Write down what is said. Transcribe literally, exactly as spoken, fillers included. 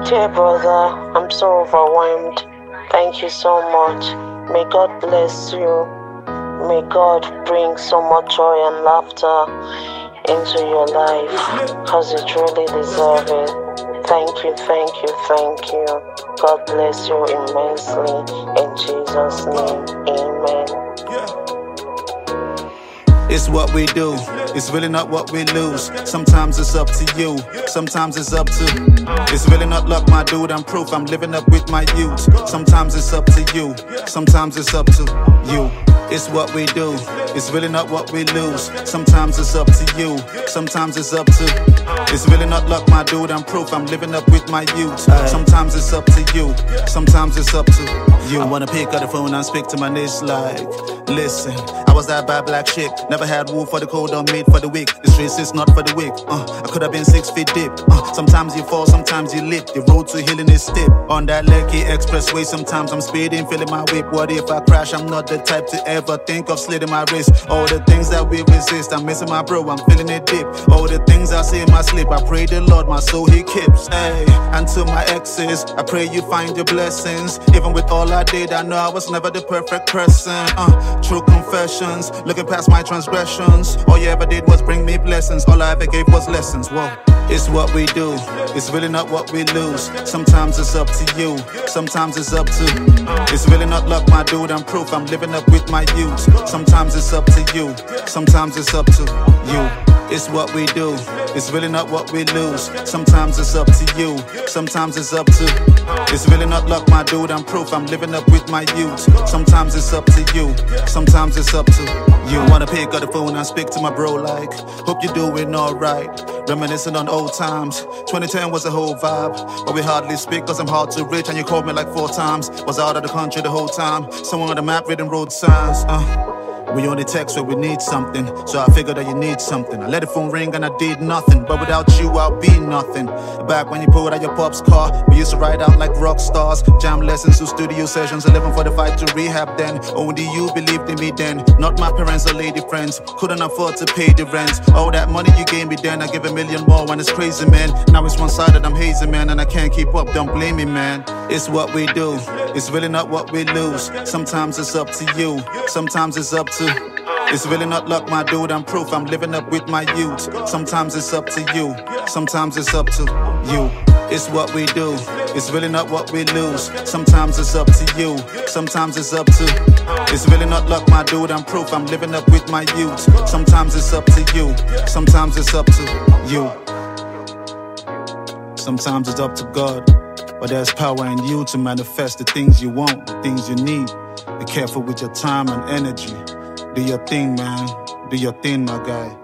Dear brother, I'm so overwhelmed. Thank you so much. May God bless you. May God bring so much joy and laughter into your life, because you truly deserve it. Thank you, thank you, thank you. God bless you immensely. In Jesus' name, amen. It's what we do, it's really not what we lose. Sometimes it's up to you, sometimes it's up to. It's really not luck, my dude, I'm proof I'm living up with my youth. Sometimes it's up to you, sometimes it's up to you. It's what we do, it's really not what we lose. Sometimes it's up to you, sometimes it's up to. It's really not luck, my dude, I'm proof I'm living up with my youth. Sometimes it's up to you, sometimes it's up to you. I wanna pick up the phone and speak to my niece like, listen, I was that bad black chick. Never had wool for the cold or made for the weak. The streets is not for the weak. Uh, I could have been six feet deep. Uh, sometimes you fall, sometimes you leap. The road to healing is steep. On that Lekki expressway, sometimes I'm speeding, feeling my whip. What if I crash? I'm not the type to ever think of slitting my wrist. All the things that we resist, I'm missing my bro, I'm feeling it deep. All the things I see in my sleep, I pray the Lord my soul he keeps. Hey, and to my exes, I pray you find your blessings. Even with all I did, I know I was never the perfect person. Uh, true confessions, looking past my transgressions. All you ever did was bring me blessings. All I ever gave was lessons. Whoa. It's what we do, it's really not what we lose. Sometimes it's up to you, sometimes it's up to. It's really not luck, my dude, I'm proof I'm living up with my youth. Sometimes it's up to you, sometimes it's up to you. It's what we do, it's really not what we lose. Sometimes it's up to you, sometimes it's up to. It's really not luck, my dude, I'm proof I'm living up with my youth. Sometimes it's up to you, sometimes it's up to you. Wanna pick up the phone and speak to my bro like, hope you're doing alright. Reminiscing on old times, twenty ten was a whole vibe. But we hardly speak cause I'm hard to reach. And you called me like four times. Was out of the country the whole time. Someone on the map reading road signs. uh. We only text when we need something, so I figured that you need something. I let the phone ring and I did nothing, but without you I'll be nothing. Back when you pulled out your pop's car, we used to ride out like rock stars. Jam lessons to studio sessions, eleven forty-five to rehab then. Only you believed in me then, not my parents or lady friends. Couldn't afford to pay the rent. All that money you gave me then, I give a million more when it's crazy, man. Now it's one-sided, I'm hazy, man, and I can't keep up, don't blame me, man. It's what we do, it's really not what we lose. Sometimes it's up to you, sometimes it's up to. It's really not luck, my dude, I'm proof I'm living up with my youth. Sometimes it's up to you, sometimes it's up to you. It's what we do, it's really not what we lose. Sometimes it's up to you, sometimes it's up to. It's really not luck, my dude, I'm proof I'm living up with my youth. Sometimes it's up to you, sometimes it's up to you. Sometimes it's up to God, but there's power in you to manifest the things you want, the things you need. Be careful with your time and energy. Do your thing, man. Do your thing, my guy.